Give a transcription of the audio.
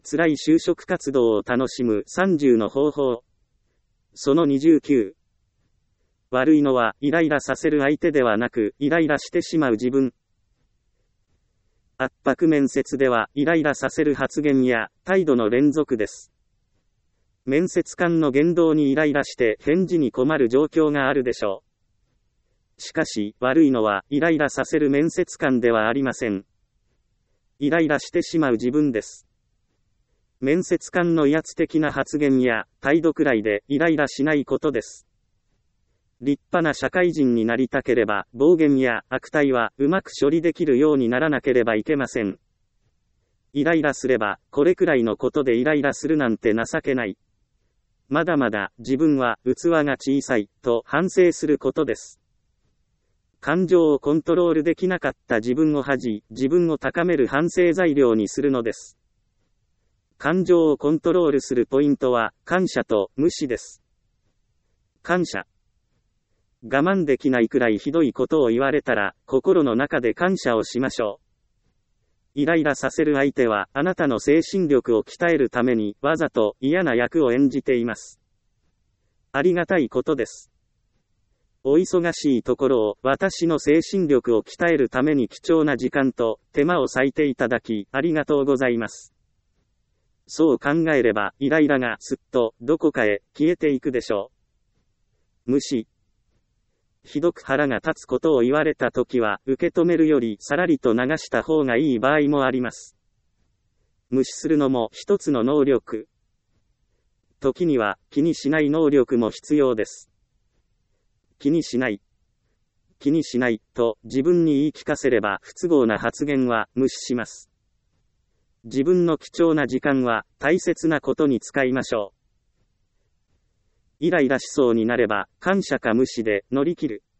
辛い就職活動を楽しむ30の方法。その29。悪いのはイライラさせる相手ではなく、イライラしてしまう自分。圧迫面接ではイライラさせる発言や態度の連続です。面接官の言動にイライラして返事に困る状況があるでしょう。しかし、悪いのはイライラさせる面接官ではありません。イライラしてしまう自分です。面接官の威圧的な発言や態度くらいでイライラしないことです。立派な社会人になりたければ、暴言や悪態はうまく処理できるようにならなければいけません。イライラすれば、これくらいのことでイライラするなんて情けない。まだまだ自分は器が小さいと反省することです。感情をコントロールできなかった自分を恥じ、自分を高める反省材料にするのです。感情をコントロールするポイントは、感謝と無視です。感謝。我慢できないくらいひどいことを言われたら、心の中で感謝をしましょう。イライラさせる相手は、あなたの精神力を鍛えるために、わざと嫌な役を演じています。ありがたいことです。お忙しいところを、私の精神力を鍛えるために貴重な時間と手間を割いていただき、ありがとうございます。そう考えれば、イライラがすっとどこかへ消えていくでしょう。無視。ひどく腹が立つことを言われたときは、受け止めるよりさらりと流した方がいい場合もあります。無視するのも一つの能力。時には気にしない能力も必要です。気にしない。気にしないと自分に言い聞かせれば不都合な発言は無視します。自分の貴重な時間は大切なことに使いましょう。イライラしそうになれば感謝か無視で乗り切る。